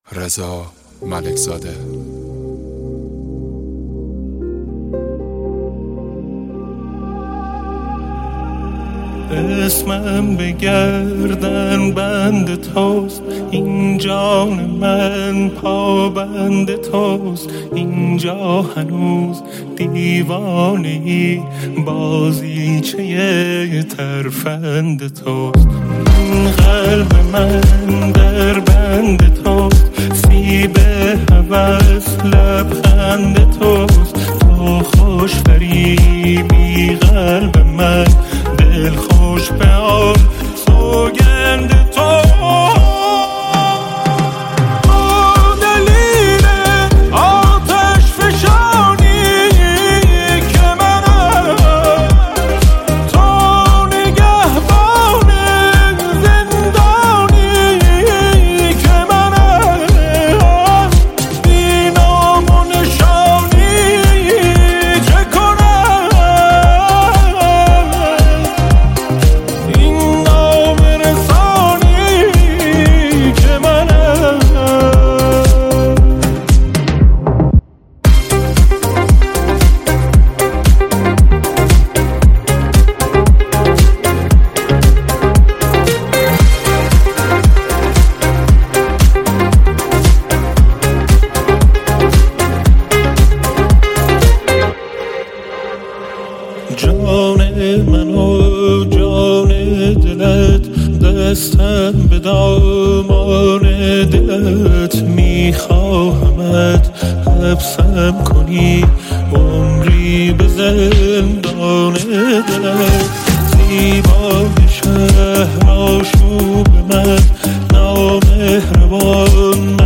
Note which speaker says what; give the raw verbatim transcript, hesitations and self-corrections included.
Speaker 1: رضا ملکزاده.
Speaker 2: اسمم به گردن بند توست، این جان من پابند توست، اینجا هنوز دیوانه‌ای بازیچه ترفند توست. این قلب من در بند توست، سیب هوس لبخند توست. تو خوش فریبی قلب من، دل خوش به آن سوگند تو. جان من و جان دلت، دستم به دامان دلت. میخواهمت حبسم کنی عمری به زندان دلت. زیبای شهر آشوب من، نامهربان